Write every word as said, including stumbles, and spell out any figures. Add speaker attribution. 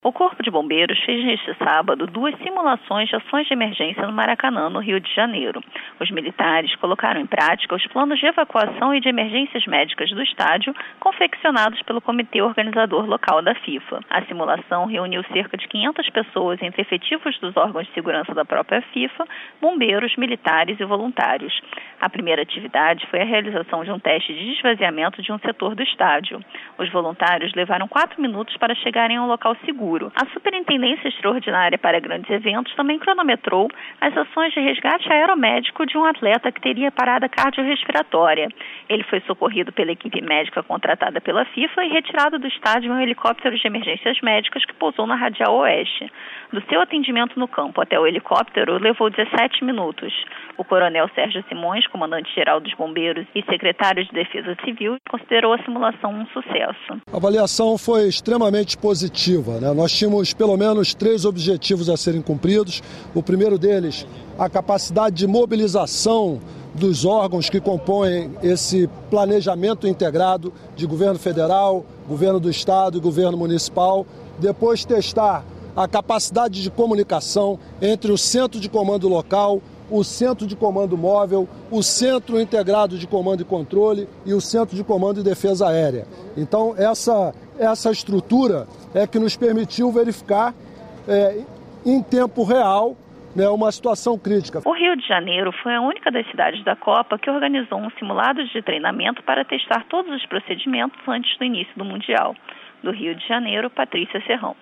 Speaker 1: O Corpo de Bombeiros fez neste sábado duas simulações de ações de emergência no Maracanã, no Rio de Janeiro. Os militares colocaram em prática os planos de evacuação e de emergências médicas do estádio, confeccionados pelo comitê organizador local da FIFA. A simulação reuniu cerca de quinhentas pessoas, entre efetivos dos órgãos de segurança da própria FIFA, bombeiros, militares e voluntários. A primeira atividade foi a realização de um teste de esvaziamento de um setor do estádio. Os voluntários levaram quatro minutos para chegarem a um local seguro. A Superintendência Extraordinária para Grandes Eventos também cronometrou as ações de resgate aeromédico de um atleta que teria parada cardiorrespiratória. Ele foi socorrido pela equipe médica contratada pela FIFA e retirado do estádio em um helicóptero de emergências médicas que pousou na Radial Oeste. Do seu atendimento no campo até o helicóptero levou dezessete minutos. O coronel Sérgio Simões, comandante-geral dos bombeiros e secretário de Defesa Civil, considerou a simulação um sucesso.
Speaker 2: A avaliação foi extremamente positiva, né? Nós tínhamos pelo menos três objetivos a serem cumpridos. O primeiro deles, a capacidade de mobilização dos órgãos que compõem esse planejamento integrado de governo federal, governo do estado e governo municipal. Depois, testar a capacidade de comunicação entre o centro de comando local, o centro de comando móvel, o centro integrado de comando e controle e o centro de comando e defesa aérea. Então, essa, essa estrutura é que nos permitiu verificar é, em tempo real, né, uma situação crítica.
Speaker 1: O Rio de Janeiro foi a única das cidades da Copa que organizou um simulado de treinamento para testar todos os procedimentos antes do início do Mundial. Do Rio de Janeiro, Patrícia Serrão.